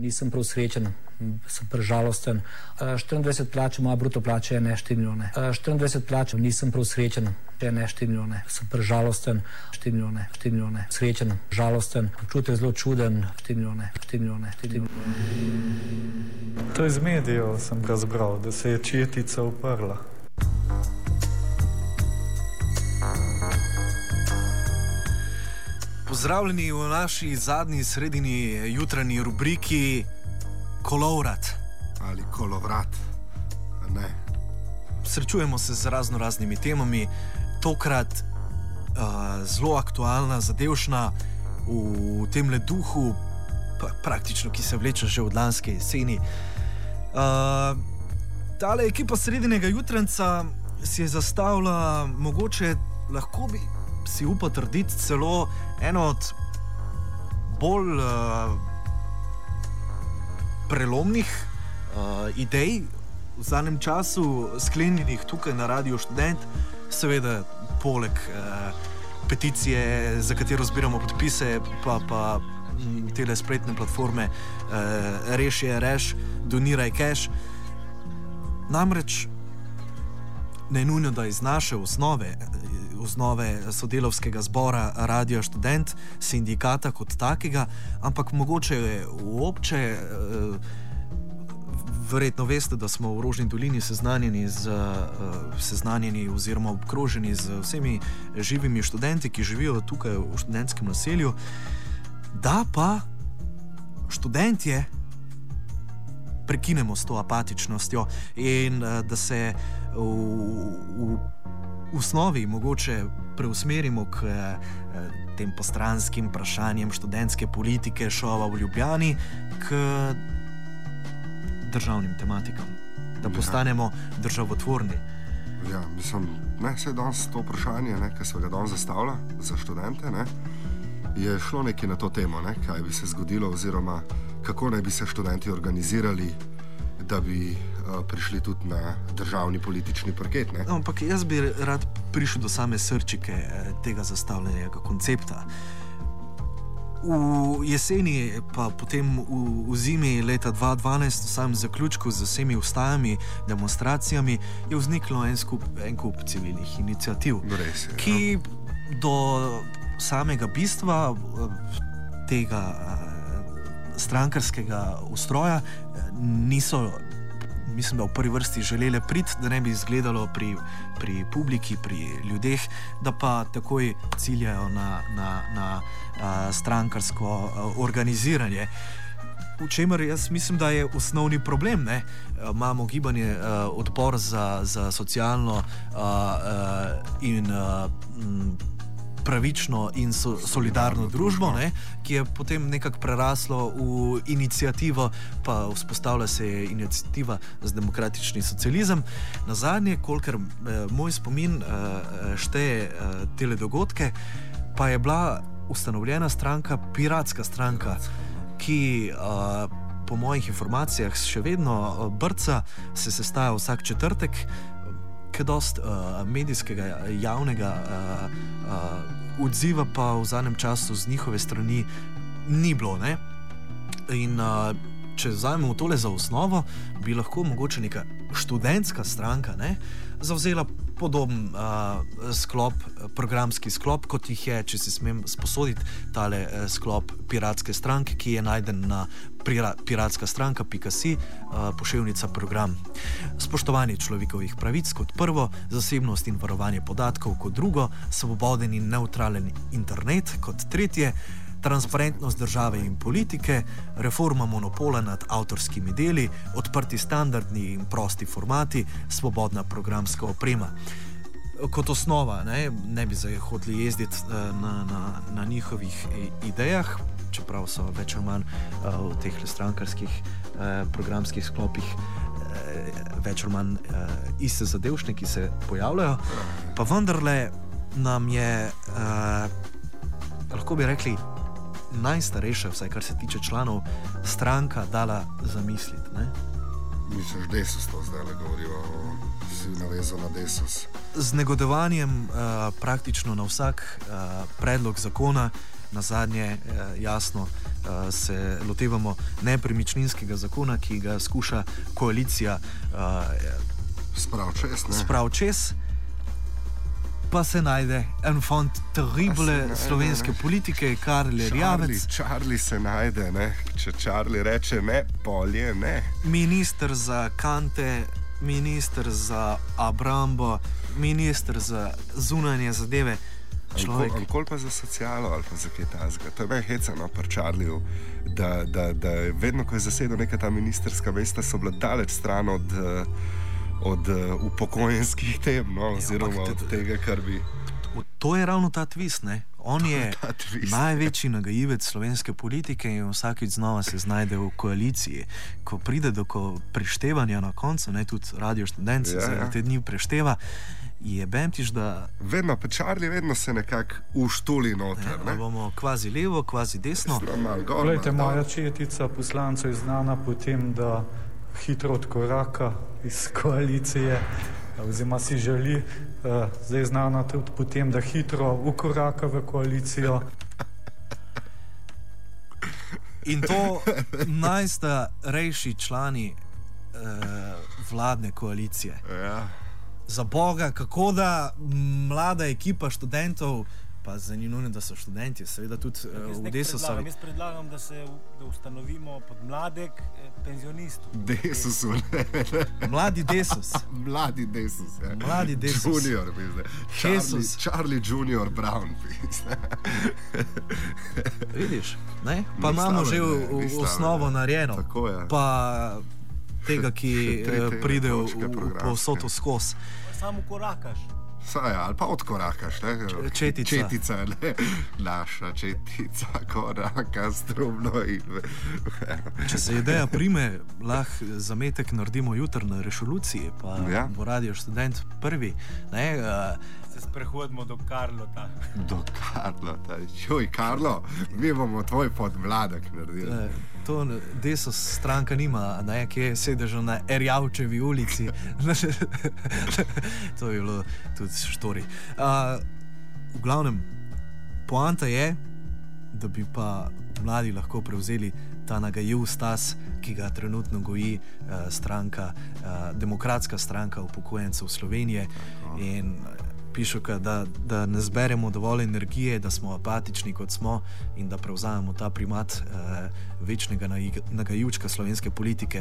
Nisem prav srečen, sem prežalosten. 24 plač, moja bruto plača je ne 4 milijone. 24 plač, nisem prav srečen, je ne 4 milijone. Sem prežalosten, 4 milijone. Srečen, žalosten, občutek zelo čuden, 4 milijone. To iz medijev sem razbral, da se je četica uprla. Pozdravljeni v naši zadnji sredini jutranji rubriki Kolovrat. Ali kolovrat, ne. Srečujemo se z raznimi temami, tokrat zelo aktualna, zadevšna, v temle duhu, praktično, ki se vleče že od lanske jeseni. Tale ekipa sredinega jutranca si je zastavila, mogoče lahko bi si upal trditi celo eno od bolj prelomnih idej v zadnjem času sklenjenih tukaj na Radiu Študent, seveda poleg peticije, za katero zbiramo podpise, pa tele spletne platforme Reš, doniraj cash. Namreč ne nujno, da iz naše osnove sodelavskega zbora Radia Študent, sindikata kot takega, ampak mogoče obče, verjetno veste, da smo v Rožni dolini seznanjeni oziroma obkroženi z vsemi živimi študenti, ki živijo tukaj v študentskem naselju, da pa študentje prekinemo s to apatičnostjo in da se v osnovi mogoče preusmerimo k tem postranskim vprašanjem študentske politike, šova v Ljubljani, k državnim tematikam, da postanemo državotvorni. Ja, mislim, se je danes to vprašanje, ki se ga danes zastavlja za študente, je šlo nekaj na to temo, kaj bi se zgodilo oziroma kako naj bi se študenti organizirali, da bi prišli tudi na državni politični parket. No, ampak jaz bi rad prišel do same srčike tega zastavljenega koncepta. V jeseni, pa potem v zimi leta 2012, v samem zaključku z vsemi vstajami, demonstracijami, je vzniklo en kup civilnih iniciativ, ki do samega bistva tega strankarskega ustroja niso, mislim, da v prvi vrsti želeli priti, da ne bi izgledalo pri publiki, pri ljudeh, da pa takoj ciljajo na strankarsko organiziranje. V čemer jaz mislim, da je osnovni problem. Imamo gibanje Odpor za socialno in pravično in solidarno družbo, ki je potem nekako preraslo v inicijativo, pa vzpostavlja se je inicijativa za demokratični socializem. Nazadnje, kolikor moj spomin šteje tele dogodke, pa je bila ustanovljena stranka, Piratska stranka, ki po mojih informacijah še vedno brca, se sestaja vsak četrtek, kaj dost medijskega javnega odziva pa v zadnjem času z njihove strani ni bilo. In če vzamemo tole za osnovo, bi lahko mogoče neka študentska stranka zavzela podoben programski sklop, kot jih je, če si smem sposoditi, tale sklop Piratske stranke, ki je najden na piratskastranka.si, poševnica program. Spoštovanje človekovih pravic kot prvo, zasebnost in varovanje podatkov kot drugo, svoboden in nevtralen internet kot tretje, transparentnost države in politike, reforma monopola nad avtorskimi deli, odprti standardni in prosti formati, svobodna programska oprema. Kot osnova, ne bi zdaj hoteli jezditi na njihovih idejah, čeprav so več ali manj v teh strankarskih programskih sklopih več ali manj iste zadevšne, ki se pojavljajo, pa vendarle nam je, lahko bi rekli, najstarejša, vsaj kar se tiče članov, stranka dala zamisliti. Misliš, Desus to zdaj le govorijo, si navezal na Desus? Z negodovanjem praktično na vsak predlog zakona na zadnje, jasno, se lotevamo nepremičninskega zakona, ki ga skuša koalicija sprav čez, pa se najde en fond terrible slovenske politike, Karl Erjavec. Charlie se najde, ne? Če Charlie reče ne, polje ne. Minister za kante, minister za obrambo, minister za zunanje zadeve. Ankoli pa za socialo ali pa za kaj tazga. To je meni hecano pri Charliju, da vedno, ko je zasedel neka ta ministerska mesta, so bila daleč stran od upokojenskih tem, no, oziroma od tega, kar bi... To je ravno ta twist, ne? On je največji nagajivec slovenske politike in vsakič znova se znajde v koaliciji. Ko pride do preštevanja na koncu, ne, tudi Radio Študent se te dni prešteva, je bemtiš, da... Vedno, pa Charlie vedno se nekako uštuli noter, ne? Bomo kvazi levo, kvazi desno. Glejte, moja četica poslancev je znana po tem, da hitro odkoraka iz koalicije, oziroma si želi, zdaj znana tudi po tem, da hitro ukoraka v koalicijo. In to najstarejši člani vladne koalicije. Ja. Za Boga, kako da mlada ekipa študentov, pa za ni nujno, da so študenti, seveda tudi v Desusovi. Jaz predlagam, da ustanovimo podmladek penzionistov. Desusu, ne. Mladi Desus. Mladi Desus, ja. Mladi Desus. Junior, Desus. Charlie Junior Brown, Vidiš, ne? Pa imamo že osnovo narejeno. Tako je. Pa tega, ki pride v povsoto skozi. Samo korakaš. Ali pa odkorakaš, ne? Četica, ne? Naša četica, koraka, strumno in... Če se ideja prime, lahko zametek naredimo jutri na resoluciji, pa bo Radio Študent prvi, ne? Se sprehodimo do Karlota. Do Karlota. Joj, Karlo, mi bomo tvoj podmladek naredili. To Desus stranka nima, ne, ki je sedežal na Erjavčevi ulici. To je bilo tudi štori. V glavnem, poanta je, da bi pa mladi lahko prevzeli ta nagajiv stas, ki ga trenutno goji stranka, demokratska stranka upokojencev Slovenije. In pišu, da ne zberemo dovolj energije, da smo apatični, kot smo, in da prevzamemo ta primat večnega nagajivčka slovenske politike.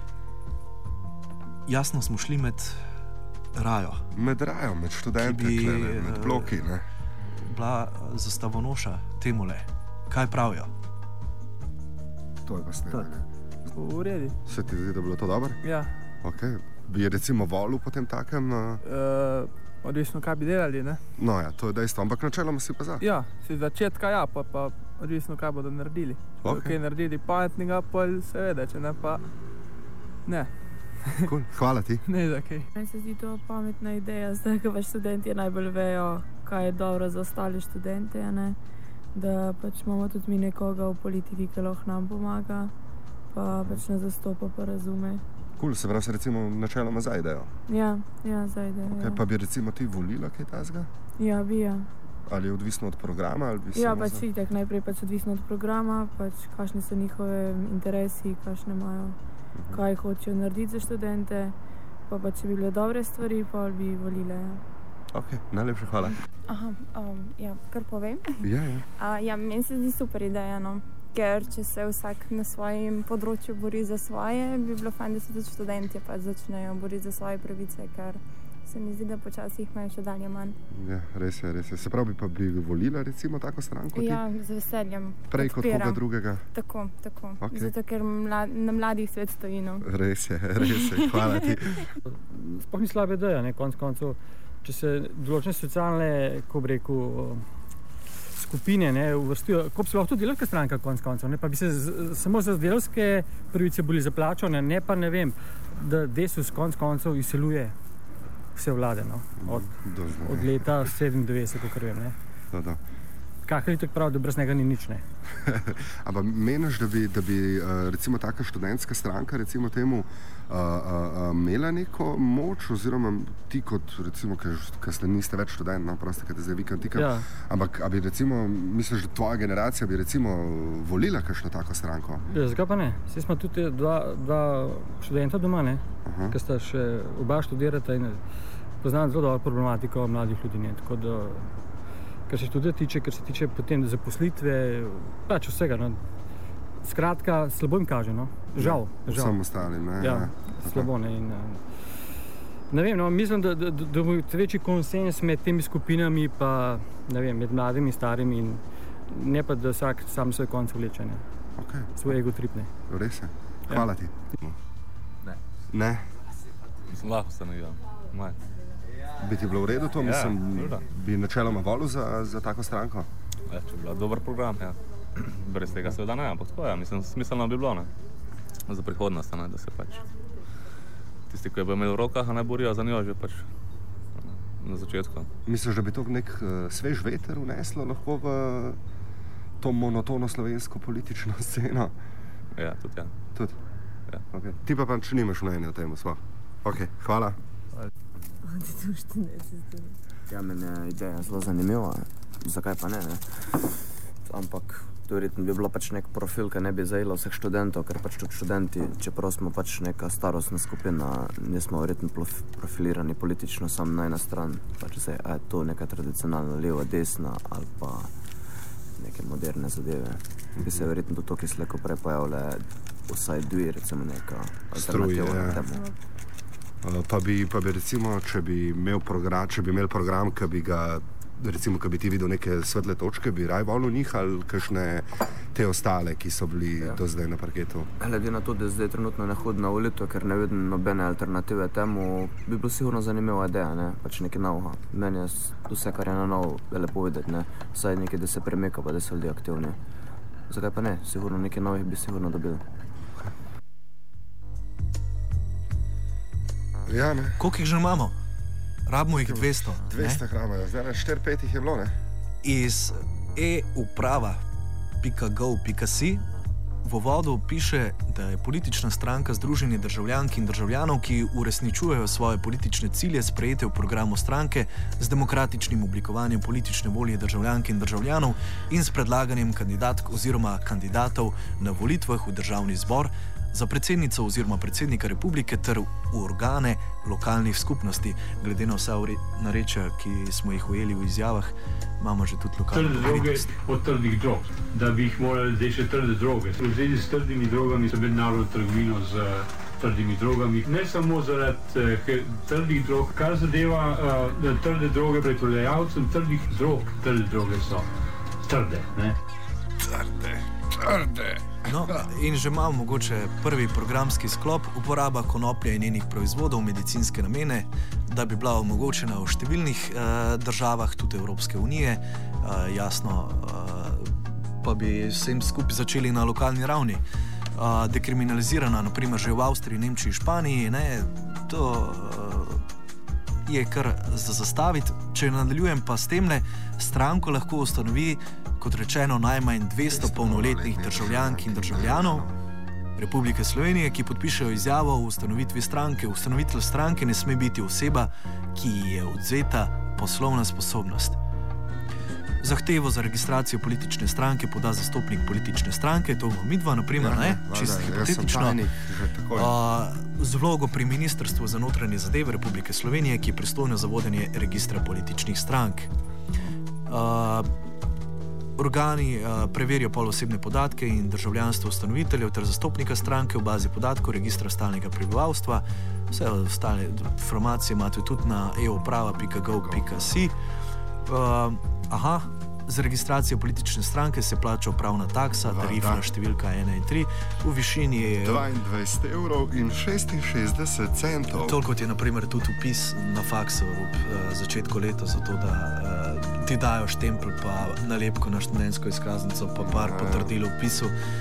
Jasno smo šli med rajo. Med rajo, med študenti, med bloki, ne? Bila zastavonoša temule. Kaj pravijo? To je pa snedanje. V redu. Se ti zdi, da je bilo to dobro? Ja. Ok. Bi recimo volil potem takem... Odvisno, kaj bi delali, ne? No ja, to je dejstvo, ampak načeloma si pa za. Ja, si začetka ja, pa odvisno, kaj bodo naredili. Ok. Kaj naredili pametnega, pa seveda, če ne pa... Ne. Cool. Hvala ti. Ne za kaj. Meni se zdi to pametna ideja, zdaj, ko pač študenti najbolj vejo, kaj je dobro za ostale študente, ne? Da pač imamo tudi mi nekoga v politiki, ki lahko nam pomaga, pa pač nas zastopa, pa razume. Cool, se pravi, se recimo načeloma za idejo. Ja, za idejo. Okay, pa bi recimo ti volila kaj tazga? Ja, bi ja. Ali je odvisno od programa? Ali bi ja, pač itak, najprej pač odvisno od programa, pač kakšni so njihove interesi, kakšne imajo, kaj hočejo narediti za študente, pa pač če bi bile dobre stvari, pa bi volile. Ok, najlepša hvala. Aha, ja, kar povem? Ja. Ja, meni se zdi super ideja, no. Ker če se vsak na svojem področju bori za svoje, bi bilo fajn, da se tudi študenti pa začnejo boriti za svoje pravice, ker se mi zdi, da počasih imajo še dalje manj. Ja, res je. Se pravi, pa bi volila recimo tako stranko ti? Ja, z veseljem. Prej kot koga drugega? Tako. Okay. Zato, ker na mladih svet stoji, no. Res je. Hvala ti. Sploh ni slabe ideja, ne, konec koncev. Če se določene socialne, ko bi rekel, skupine ne, uvrstijo, ko bi se lahko tudi delavska stranka konec koncev, ne, pa bi se samo za delavske pravice bili za plačo, ne pa ne vem, da Desus konec koncev izseluje vse vlade, no, od leta 97, kakor vem, ne. Da. kakor je tako prav, da brez njega ni nič, ne. Ampak meniš, da bi recimo taka študentska stranka, recimo temu, imela neko moč, oziroma ti kot, recimo, ker niste več študent, no, prosto, ker te zdaj vikend tikam, Ja. ampak a bi recimo, misliš, da tvoja generacija bi recimo volila kakšno tako stranko? Ja, zakaj pa ne? Saj smo tudi dva študenta doma, ne, ki sta še oba študirata in poznam zelo dobro problematiko mladih ljudi, ne, tako da, kar se študija tiče, kar se tiče potem zaposlitve, pač vsega, no. Skratka, slabo jim kaže, no. Žal. Vsem ostalim, ne? Ja, slabo, ne, in ne vem, no, mislim, da bo večji konsens med temi skupinami pa, ne vem, med mladimi, starimi in ne pa, da vsak sam svoj konc vleče, ne. Okay. Svoj ego trip, ne. Res je. Hvala ti. Ne? Mislim, lahko se ne gledam. Bi ti bilo v redu to? Mislim, seveda. bi načeloma volil za tako stranko? Ja, če bi bila dober program, ja. Brez tega seveda ne, ampak tako, ja. Mislim, smiselno bi bilo, ne. Za prihodnost, ne, da se pač tisti, ki jo bo imel v rokah, ne borijo za njo že pač na začetku. Misliš, da bi to nek svež veter vneslo lahko v to monotono slovensko politično sceno? Ja, tudi ja. Tudi? Ja. Okay. Ti pa pač nimaš mnenja o tem, sploh. Ok, hvala. Ja, meni je ideja zelo zanimiva, zakaj pa ne, ne? Ampak to verjetno bi bilo pač nek profil, ki ne bi zajelo vseh študentov, ker pač tudi študenti, čeprav smo pač neka starostna skupina, nismo verjetno profilirani politično samo na ena stran, pač zdaj, a je to neka tradicionalna leva, desna ali pa neke moderne zadeve. Bi se verjetno do toki sleko prej pojavile vsaj dve, recimo neka alternativa na temu. Pa bi recimo, če bi imel program, ki bi ga, recimo, ki bi ti videl neke svetle točke, bi raj volil njih ali kakšne te ostale, ki so bili do zdaj na parketu? Glede na to, da zdaj trenutno ne hodim na volitve, ker ne vidim nobene alternative temu, bi bilo sigurno zanimiva ideja, ne? Pač nekaj novega. Meni je vse, kar je na novo, je lepo videti, ne? Vsaj nekaj, da se premika, pa da so ljudje aktivni. Zakaj pa ne? Sigurno nekaj novih bi sigurno dobili. Ja, ne. Koliko jih že imamo? Rabimo jih 200. 200 hramajo, zdaj 4-5 jih je bilo, ne? Iz euprava.gov.si v uvodu piše, da je politična stranka združenje državljank in državljanov, ki uresničujejo svoje politične cilje sprejete v programu stranke z demokratičnim oblikovanjem politične volje državljank in državljanov in s predlaganjem kandidatk oziroma kandidatov na volitvah v državni zbor, za predsednico oziroma predsednika republike ter v organe lokalnih skupnosti. Glede na vsa narečja, ki smo jih ujeli v izjavah, imamo že tudi lokalne droge od trdih drog, da bi jih morali zdaj še trde droge. V zvezi s trdimi drogami so mednarodno trgovino z trdimi drogami. Ne samo zaradi trdih drog, kar zadeva trde droge pred prodajalcem trdih drog. Trde droge so trde, ne? Trde. No, in že imamo mogoče prvi programski sklop uporaba konoplje in njenih proizvodov v medicinske namene, da bi bila omogočena v številnih državah, tudi Evropske unije, jasno, pa bi vsem skupaj začeli na lokalni ravni. Dekriminalizirana, naprimer že v Avstriji, Nemčiji, Španiji, ne, to je kar za zastaviti. Če nadaljujem pa s temle, stranko lahko ustanovi, kot rečeno, najmanj 200 polnoletnih državljank in državljanov Republike Slovenije, ki podpišejo izjavo o ustanovitvi stranke. Ustanovitelj stranke ne sme biti oseba, ki ji je odvzeta poslovna sposobnost. Zahtevo za registracijo politične stranke poda zastopnik politične stranke, to bomo midva, naprimer, ne, čisto hipotetično, z vlogo pri Ministrstvu za notranje zadeve Republike Slovenije, ki je pristojno za vodenje registra političnih strank. Organi preverijo polosebne podatke in državljanstvo ustanoviteljev ter zastopnika stranke v bazi podatkov registra stalnega prebivalstva. Vse ostale informacije imate tudi na euprava.gov.si. Za registracijo politične stranke se plača upravna taksa, tarifna številka 1 in 3 v višini 22,66 €. Toliko je naprimer tudi vpis na faksu ob začetku leta, zato da ti dajo štempel pa nalepko na študentsko izkaznico pa par potrdil v vpisu.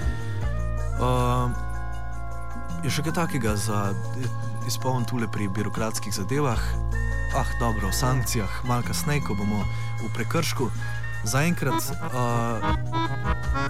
Je še kaj takega za izpoln tule pri birokratskih zadevah? Dobro, o sankcijah malo kasneje, ko bomo v prekršku. Zaenkrat